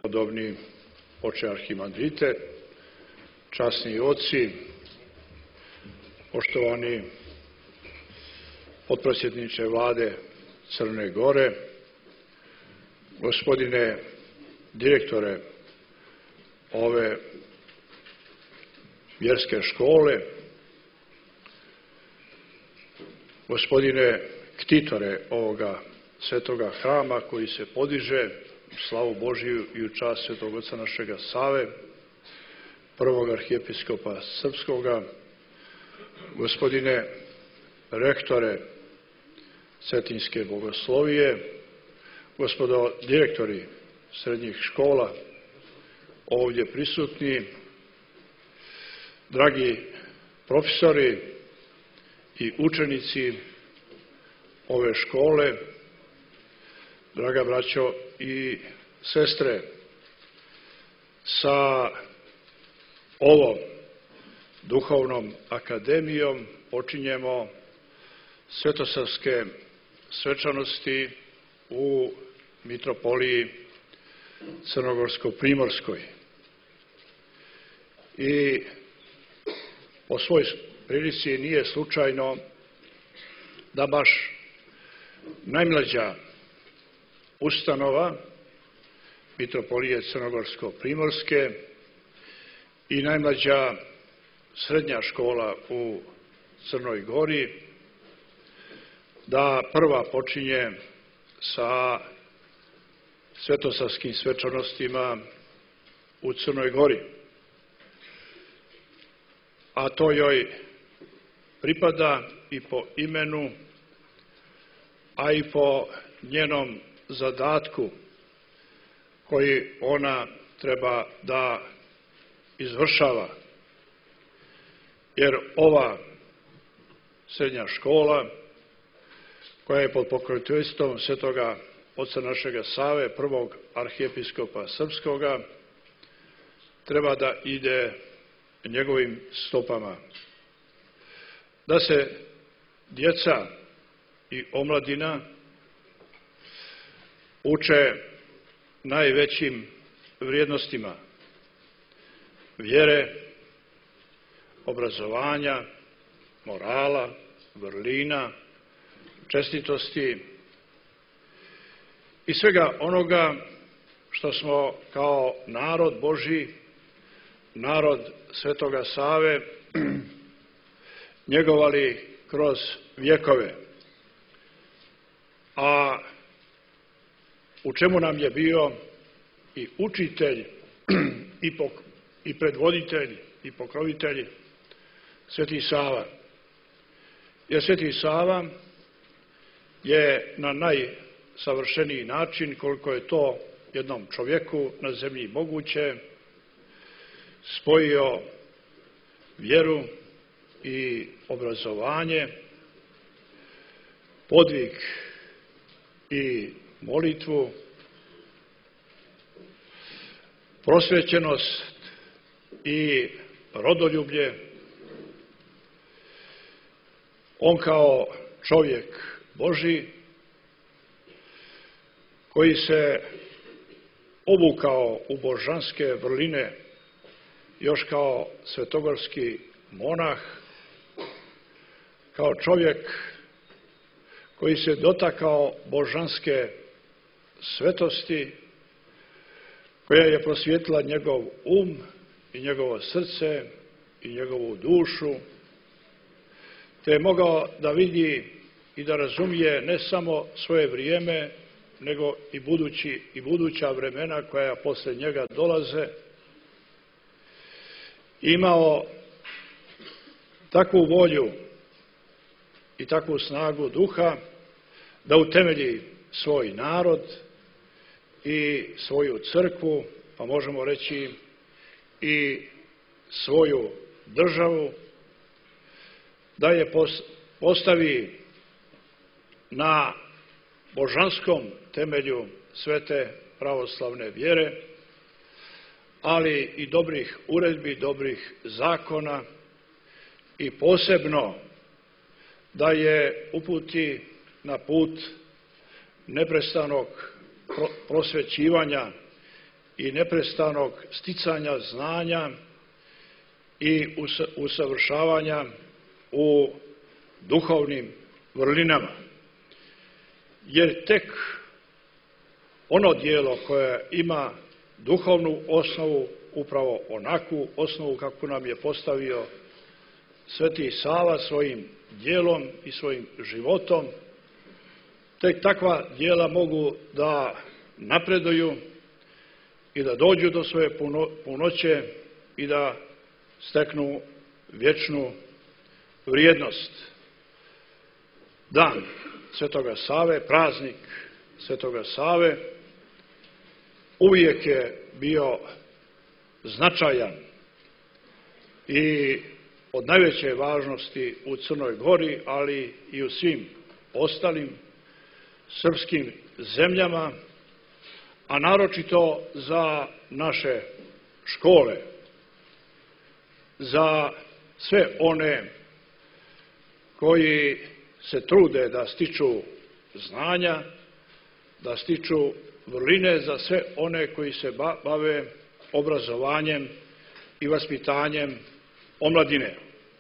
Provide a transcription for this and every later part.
Podobni oče arhimandrite, časni oci, poštovani potpredsjedniče Vlade Crne Gore, gospodine direktore ove vjerske škole, gospodine ktitore ovoga svetoga hrama koji se podiže u slavu Božiju i u čast svetog oca našega Save, prvog arhijepiskopa srpskoga, gospodine rektore Cetinjske bogoslovije, gospodo direktori srednjih škola, ovdje prisutni, dragi profesori i učenici ove škole, draga braćo i sestre, sa ovom duhovnom akademijom počinjemo svetosavske svečanosti u mitropoliji Crnogorsko-primorskoj. I po svoj prilici nije slučajno da baš najmlađa ustanova mitropolije Crnogorsko-primorske i najmlađa srednja škola u Crnoj Gori, da prva počinje sa svetosavskim svečanostima u Crnoj Gori. A to joj pripada i po imenu, a i po njenom zadatku koji ona treba da izvršava. Jer ova srednja škola, koja je pod pokroviteljstvom svetoga oca našega Save, prvog arhijepiskopa srpskoga, treba da ide njegovim stopama. Da se djeca i omladina uče najvećim vrijednostima vjere, obrazovanja, morala, vrlina, čestitosti i svega onoga što smo kao narod Božji, narod svetoga Save, njegovali kroz vjekove. A u čemu nam je bio i učitelj i predvoditelj i pokrovitelj Sveti Sava. Jer Sveti Sava je na najsavršeniji način, koliko je to jednom čovjeku na zemlji moguće, spojio vjeru i obrazovanje, podvig i molitvu, prosvećenost i rodoljublje. On kao čovjek Božji koji se obukao u božanske vrline još kao svetogorski monah, kao čovjek koji se dotakao božanske svetosti, koja je prosvijetlila njegov i njegovo srce i njegovu dušu, te je mogao da vidi i da razumije ne samo svoje vrijeme, nego i buduća vremena koja posle njega dolaze. Imao takvu volju i takvu snagu duha da utemelji svoj narod i svoju crkvu, pa možemo reći i svoju državu, da je postavi na božanskom temelju svete pravoslavne vjere, ali i dobrih uredbi, dobrih zakona i posebno da je uputi na put neprestanog prosvećivanja i neprestanog sticanja znanja i usavršavanja u duhovnim vrlinama. Jer tek ono djelo koje ima duhovnu osnovu, upravo onakvu osnovu kako nam je postavio Sveti Sava svojim djelom i svojim životom, tek takva djela mogu da napreduju i da dođu do svoje punoće i da steknu vječnu vrijednost. Dan Svetoga Save, praznik Svetoga Save, uvijek je bio značajan i od najveće važnosti u Crnoj Gori, ali i u svim ostalim srpskim zemljama, a naročito za naše škole, za sve one koji se trude da stiču znanja, da stiču vrline, za sve one koji se bave obrazovanjem i vaspitanjem omladine.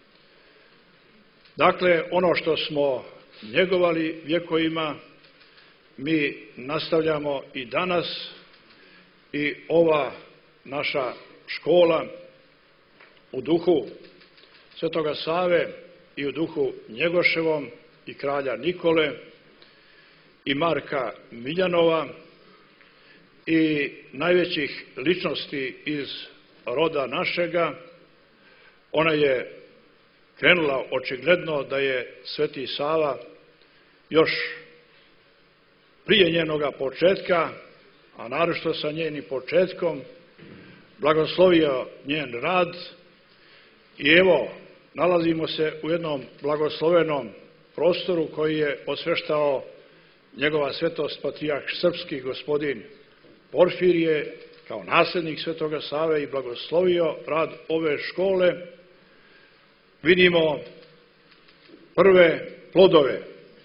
Dakle, ono što smo njegovali vjekovima, mi nastavljamo i danas, i ova naša škola u duhu Svetoga Save i u duhu Njegoševom i kralja Nikole i Marka Miljanova i najvećih ličnosti iz roda našega, ona je krenula očigledno da je Sveti Sava još prije njenoga početka, a naročito sa njenim početkom, blagoslovio njen rad i evo, nalazimo se u jednom blagoslovenom prostoru koji je osveštao njegova svetost patrijarh srpski gospodin Porfirije kao nasljednik Svetoga Save i blagoslovio rad ove škole. Vidimo prve plodove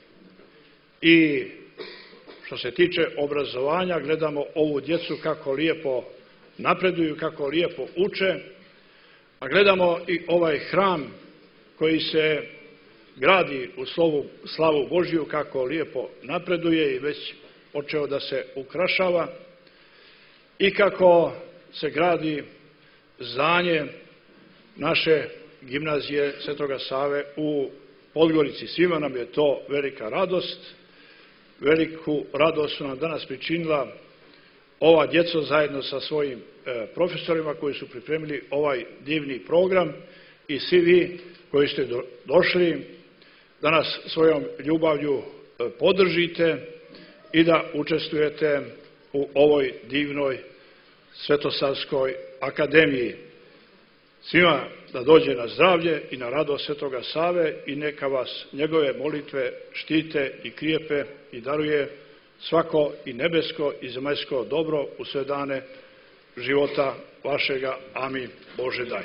i što se tiče obrazovanja, gledamo ovu djecu kako lijepo napreduju, kako lijepo uče, a gledamo i ovaj hram koji se gradi u slavu Božju, kako lijepo napreduje i već počeo da se ukrašava, i kako se gradi zdanje naše gimnazije Svetoga Save u Podgorici. Svima nam je to velika radost. Veliku radost su nam danas pričinila ova djeca zajedno sa svojim profesorima koji su pripremili ovaj divni program i svi vi koji ste došli da nas svojom ljubavlju podržite i da učestvujete u ovoj divnoj Svetosavskoj akademiji. Svima da dođe na zdravlje i na radost Svetoga Save i neka vas njegove molitve štite i krijepe i daruje svako i nebesko i zemaljsko dobro u sve dane života vašega. Amin. Bože daj.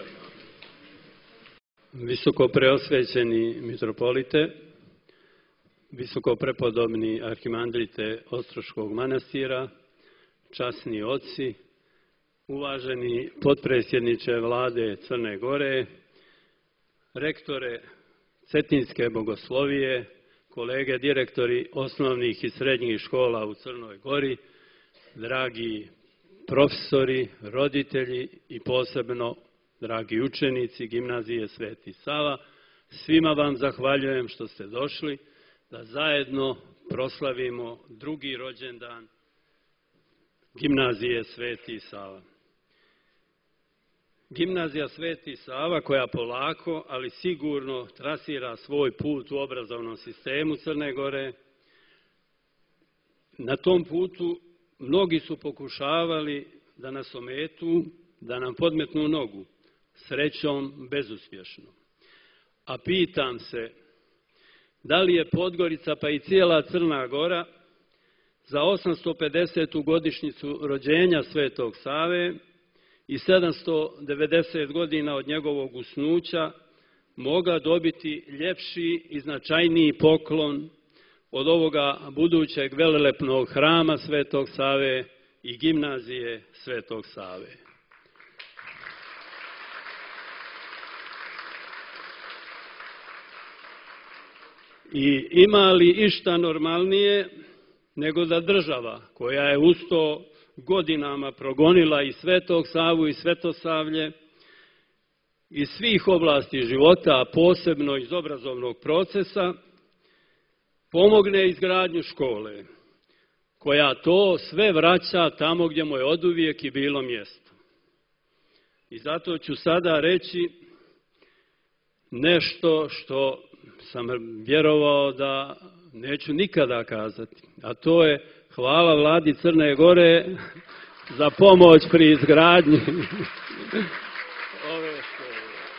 Visoko preosvećeni mitropolite, visoko prepodobni arhimandrite Ostroškog manastira, časni oci, uvaženi potpredsjedniče Vlade Crne Gore, rektore Cetinske bogoslovije, kolege direktori osnovnih i srednjih škola u Crnoj Gori, dragi profesori, roditelji i posebno dragi učenici gimnazije Sveti Sava, svima vam zahvaljujem što ste došli da zajedno proslavimo drugi rođendan gimnazije Sveti Sava. Gimnazija Sveti Sava koja polako, ali sigurno trasira svoj put u obrazovnom sistemu Crne Gore. Na tom putu mnogi su pokušavali da nas ometu, da nam podmetnu nogu, srećom bezuspješno. A pitam se, da li je Podgorica pa i cijela Crna Gora za 850. godišnjicu rođenja Svetog Save i 790 godina od njegovog usnuća mogla dobiti ljepši i značajniji poklon od ovoga budućeg velelepnog hrama Svetog Save i gimnazije Svetog Save. I ima li išta normalnije nego da država, koja je uz to godinama progonila i Svetog Savu i Svetosavlje iz svih oblasti života, a posebno iz obrazovnog procesa, pomogne izgradnju škole, koja to sve vraća tamo gdje mu je oduvijek i bilo mjesto. I zato ću sada reći nešto što sam vjerovao da neću nikada kazati, a to je hvala vladi Crne Gore za pomoć pri izgradnji ove škole.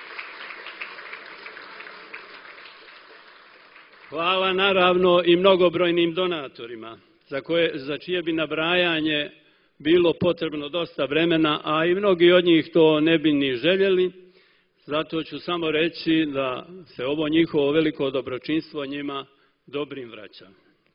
Hvala naravno i mnogobrojnim donatorima, za čije bi nabrajanje bilo potrebno dosta vremena, a i mnogi od njih to ne bi ni željeli. Zato ću samo reći da se ovo njihovo veliko dobročinstvo njima dobrim vraća.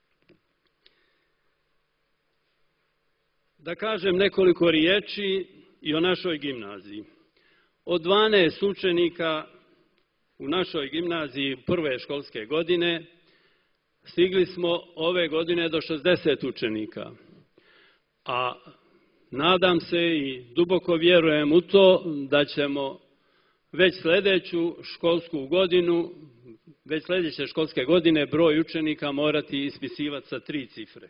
Da kažem nekoliko riječi i o našoj gimnaziji. Od 12 učenika u našoj gimnaziji prve školske godine stigli smo ove godine do 60 učenika. A nadam se i duboko vjerujem u to da ćemo već sljedeće školske godine broj učenika morati ispisivati sa 3 cifre.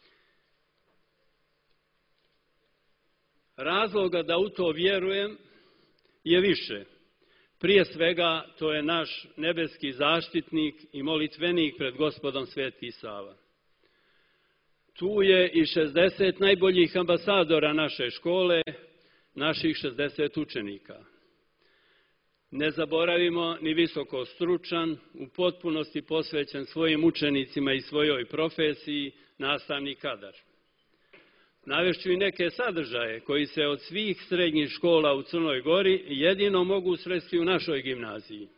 Razloga da u to vjerujem je više. Prije svega to je naš nebeski zaštitnik i molitvenik pred Gospodom Sveti Sava. Tu je i 60 najboljih ambasadora naše škole, naših 60 učenika. Ne zaboravimo ni visoko stručan, u potpunosti posvećen svojim učenicima i svojoj profesiji, nastavni kadar. Navešću i neke sadržaje koji se od svih srednjih škola u Crnoj Gori jedino mogu sresti u našoj gimnaziji.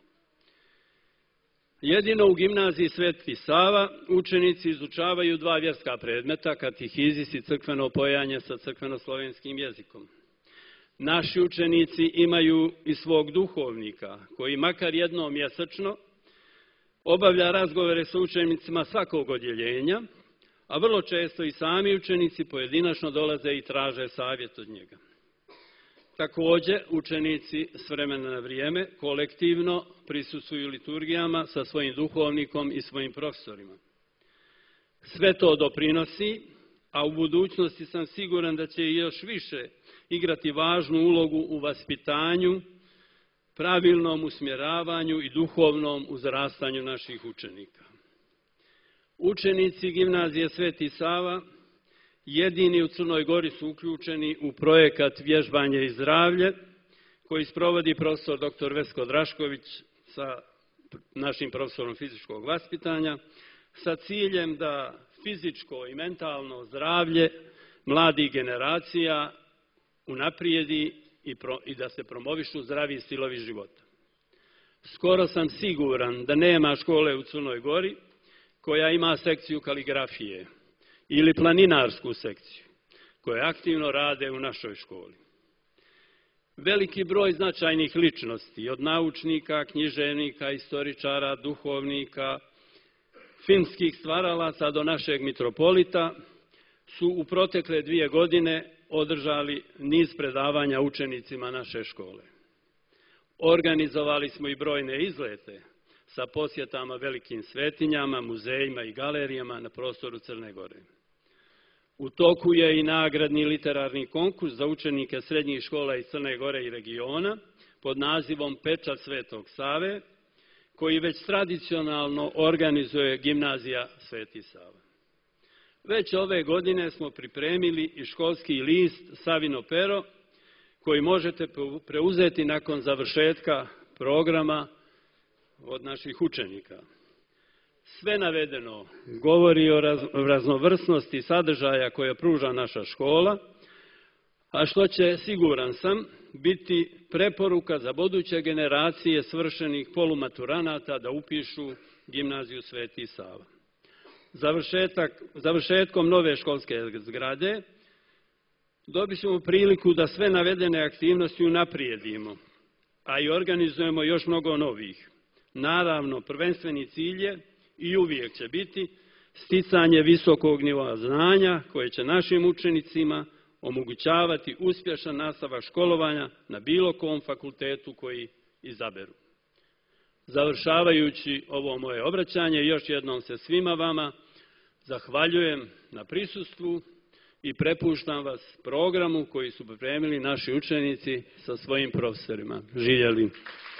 Jedino u gimnaziji Sveti Sava učenici izučavaju 2 vjerska predmeta, katehizis i crkveno pojanje sa crkveno-slovenskim jezikom. Naši učenici imaju i svog duhovnika, koji makar jednom mjesečno obavlja razgovore sa učenicima svakog odjeljenja, a vrlo često i sami učenici pojedinačno dolaze i traže savjet od njega. Također, učenici s vremena na vrijeme kolektivno prisustvuju liturgijama sa svojim duhovnikom i svojim profesorima. Sve to doprinosi, a u budućnosti sam siguran da će i još više igrati važnu ulogu u vaspitanju, pravilnom usmjeravanju i duhovnom uzrastanju naših učenika. Učenici gimnazije Sveti Sava jedini u Crnoj Gori su uključeni u projekat Vježbanje i zdravlje, koji sprovodi profesor dr. Vesko Drašković sa našim profesorom fizičkog vaspitanja, sa ciljem da fizičko i mentalno zdravlje mladih generacija unaprijedi i da se promovišu zdravi stilovi života. Skoro sam siguran da nema škole u Crnoj Gori koja ima sekciju kaligrafije ili planinarsku sekciju, koje aktivno rade u našoj školi. Veliki broj značajnih ličnosti, od naučnika, književnika, istoričara, duhovnika, filmskih stvaralaca do našeg mitropolita, su u protekle 2 godine održali niz predavanja učenicima naše škole. Organizovali smo i brojne izlete sa posjetama velikim svetinjama, muzejima i galerijama na prostoru Crne Gore. U toku je i nagradni literarni konkurs za učenike srednjih škola iz Crne Gore i regiona pod nazivom Pečat Svetog Save, koji već tradicionalno organizuje gimnazija Sveti Sava. Već ove godine smo pripremili i školski list Savino pero, koji možete preuzeti nakon završetka programa od naših učenika. Sve navedeno govori o raznovrsnosti sadržaja koje pruža naša škola, a što će, siguran sam, biti preporuka za buduće generacije svršenih polumaturanata da upišu gimnaziju Sveti Sava. Završetkom nove školske zgrade dobit ćemo priliku da sve navedene aktivnosti unaprijedimo, a i organizujemo još mnogo novih. Naravno, prvenstveni cilj je i uvijek će biti sticanje visokog nivoa znanja koje će našim učenicima omogućavati uspješan nastavak školovanja na bilo kom fakultetu koji izaberu. Završavajući ovo moje obraćanje, još jednom se svima vama zahvaljujem na prisustvu i prepuštam vas programu koji su pripremili naši učenici sa svojim profesorima. Živjeli!